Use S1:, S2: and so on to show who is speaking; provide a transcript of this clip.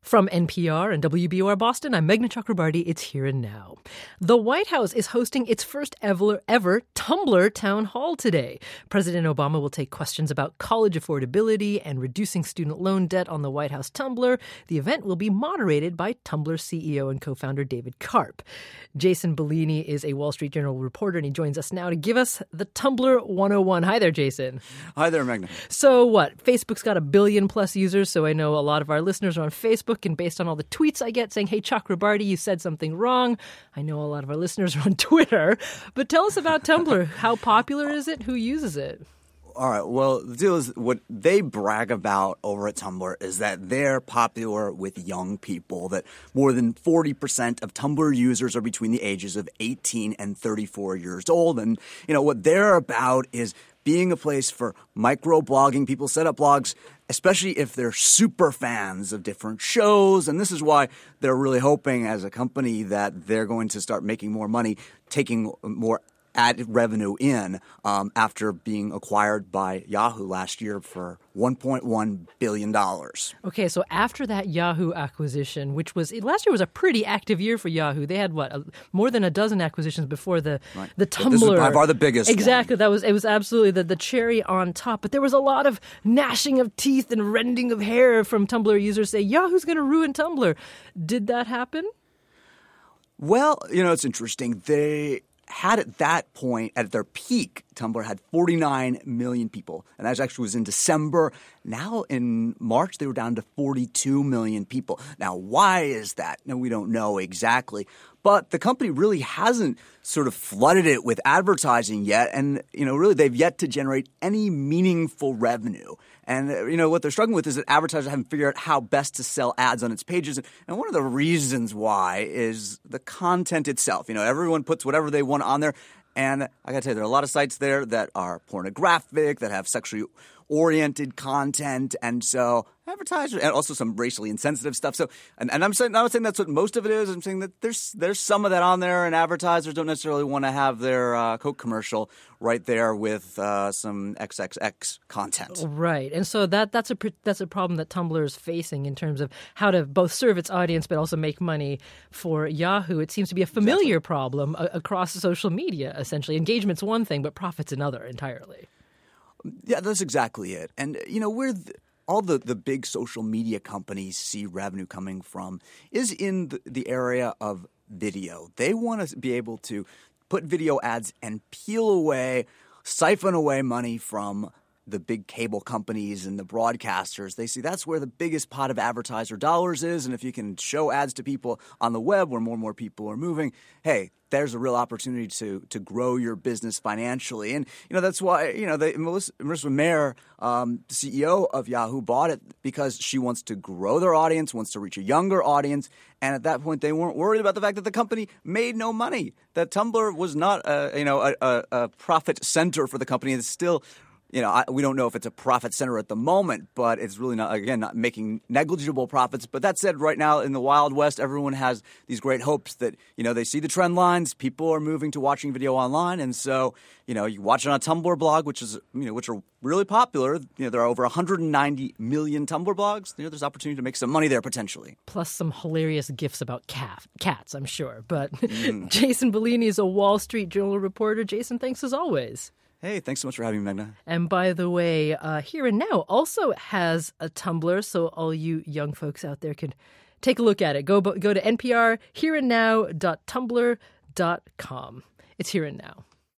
S1: From NPR and WBUR Boston, I'm Meghna Chakrabarti. It's Here and Now. The White House is hosting its first ever Tumblr town hall today. President Obama will take questions about college affordability and reducing student loan debt on the White House Tumblr. The event will be moderated by Tumblr CEO and co-founder David Karp. Jason Bellini is a Wall Street Journal reporter, and he joins us now to give us the Tumblr 101. Hi there, Jason.
S2: Hi there, Meghna.
S1: So what? Facebook's got 1 billion plus users, so I know a lot of our listeners are on Facebook, and based on all the tweets I get saying, hey, Chakrabarti, you said something wrong, I know a lot of our listeners are on Twitter. But tell us about Tumblr. How popular is it? Who uses it?
S2: All right. Well, the deal is what they brag about over at Tumblr is that they're popular with young people, that more than 40% of Tumblr users are between the ages of 18 and 34 years old. And, what they're about is being a place for micro-blogging. People set up blogs, especially if they're super fans of different shows. And this is why they're really hoping as a company that they're going to start making more money, taking more ad revenue in after being acquired by Yahoo last year for $1.1 billion.
S1: Okay, so after that Yahoo acquisition, which was last year was a pretty active year for Yahoo. They had more than a dozen acquisitions before the Tumblr.
S2: This is by far the biggest.
S1: Exactly,
S2: one.
S1: It was absolutely the cherry on top. But there was a lot of gnashing of teeth and rending of hair from Tumblr users saying Yahoo's going to ruin Tumblr. Did that happen?
S2: Well, it's interesting. They had at that point, at their peak, Tumblr had 49 million people. And that actually was in December. Now in March, they were down to 42 million people. Now, why is that? No, we don't know exactly. But the company really hasn't sort of flooded it with advertising yet. And, really they've yet to generate any meaningful revenue. And, what they're struggling with is that advertisers haven't figured out how best to sell ads on its pages. And one of the reasons why is the content itself. Everyone puts whatever they want on there. And I got to tell you, there are a lot of sites there that are pornographic, that have sexually oriented content. And so advertisers, and also some racially insensitive stuff. So, and I'm not saying that's what most of it is. I'm saying that there's some of that on there, and advertisers don't necessarily want to have their Coke commercial right there with some XXX content.
S1: Right, and so that's a problem that Tumblr is facing in terms of how to both serve its audience but also make money for Yahoo. It seems to be a familiar problem across social media. Essentially, engagement's one thing, but profit's another entirely.
S2: Yeah, that's exactly it. And all the big social media companies see revenue coming from is in the area of video. They want to be able to put video ads and siphon away money from the big cable companies and the broadcasters. They see that's where the biggest pot of advertiser dollars is. And if you can show ads to people on the web where more and more people are moving, hey, there's a real opportunity to grow your business financially. And, that's why, Marissa Mayer, CEO of Yahoo, bought it because she wants to grow their audience, wants to reach a younger audience. And at that point, they weren't worried about the fact that the company made no money, that Tumblr was not a profit center for the company. It's still we don't know if it's a profit center at the moment, but it's really not making negligible profits. But that said, right now in the Wild West, everyone has these great hopes that, they see the trend lines. People are moving to watching video online. And so, you watch it on a Tumblr blog, which are really popular. There are over 190 million Tumblr blogs. There's opportunity to make some money there potentially.
S1: Plus some hilarious gifs about cats, I'm sure. But Jason Bellini is a Wall Street Journal reporter. Jason, thanks as always.
S2: Hey, thanks so much for having me, Meghna.
S1: And by the way, Here and Now also has a Tumblr, so all you young folks out there can take a look at it. Go to NPR, hereandnow.tumblr.com. It's Here and Now.